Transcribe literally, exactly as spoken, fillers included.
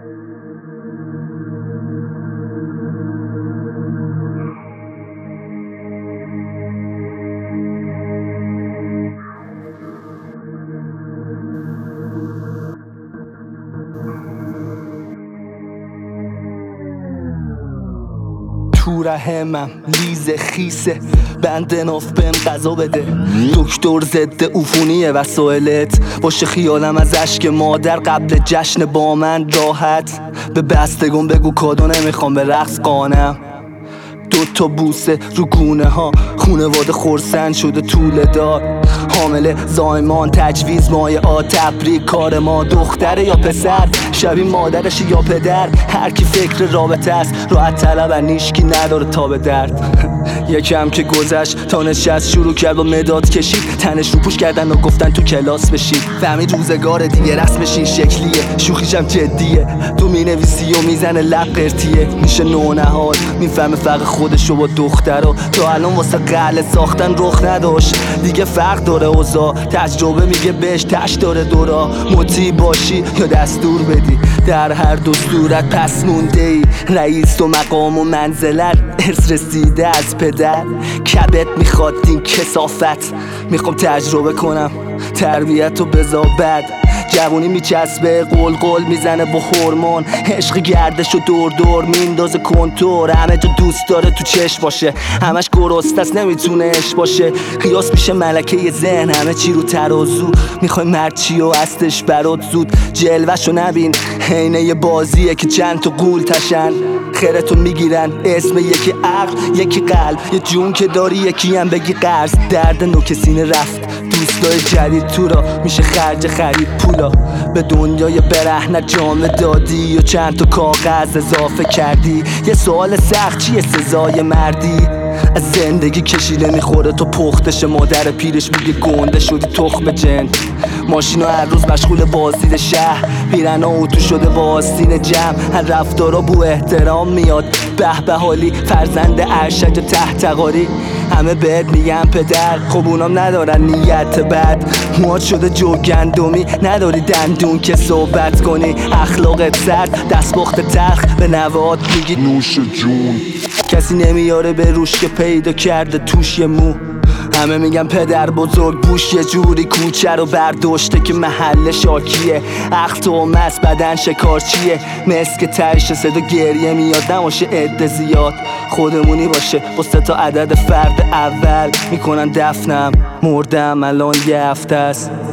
تو رحمم لیز خیسه بند ناف بهم غذا بده. دکتر ضد عفونی وسایلت باشه خیالم از اشک مادر قبل جشن با من راحت. به بستگون بگو کادو نمیخوام به رقص قانم. دو تا بوسه رو گونه ها خونواده خورسند شده طول دار. حامله زایمان تجویز مایه آ تبریک کار ما دختره یا پسر شبیه مادرش یا پدر. هر کی فکر رابطه است راحت طلب نیشکی نداره تا به درد. یکم که گذشت تا نشست شروع کرد با مداد کشید تنش رو پوش کردن و گفتن تو کلاس بشید. فهمید روزگار دیگه رسمش این شکلیه شوخیشم جدیه. تو مینویسی و میزنه لب قرتیه میشه نونهاد میفهمه فرق خودشو با دخترها. تا الان واسه قله ساختن رخ نداشت دیگه فرق داره اوضاع. تجربه میگه بهش تش داره دورا مطیع باشی یا دستور بدی. در هر دو صورت پس مونده ای رئیس و مقام و منزلت ارث رسیده از پدر. کبت میخواد این کثافت میخوام تجربه کنم تربیت و بذار بد. جوونی میچسبه قول قول میزنه با هورمون عشق گردش و دور دور میندازه کنتور. همه جا دوست داره تو چشم باشه همش گرست است نمیتونه عشق باشه. قیاس میشه ملکه ی ذهن همه چی رو ترازو. میخوای مرچی و هستش برات زود جلوه‌شو نبین حینه ی بازیه که چند تا قول تشن خیرتو میگیرن اسم یکی عقل یکی قلب. یه جون که داری یکی هم بگی قرض. درد نوک سینه رفت دوستای جدید تو را میشه خرج خرید پولا. به دنیای برهنه جامه دادی و چند تا کاغذ اضافه کردی. یه سوال سخت چیه سزای مردی؟ از زندگی کشیده میخوره تو پختش. مادر پیرش میگه گنده شدی تخم جن. ماشینا هر روز مشغول بازدید شهر پیرنا اوتو شده با آستین جمع. هر رفتارا بو احترام میاد به به حالی فرزند ارشد تحتقاری. همه بهت میگن پدر خب اونام ندارن نیت بد. مواد شده جو گندمی نداری دندون که صحبت کنی. اخلاقت سرد دستبخت تلخ به نوات میگی نوش جون. کسی نمیاره به روش که پیدا کرده توش یه مو. همه میگن پدر بزرگ بوش یه جوری کوچه رو برداشته که محل شاکیه. عقل تومس بدن شکارچیه مثل که ترش صدا گریه میاد نماشه عده زیاد. خودمونی باشه با سه تا عدد فرد اول میکنن دفنم مردم الان یه هفته است.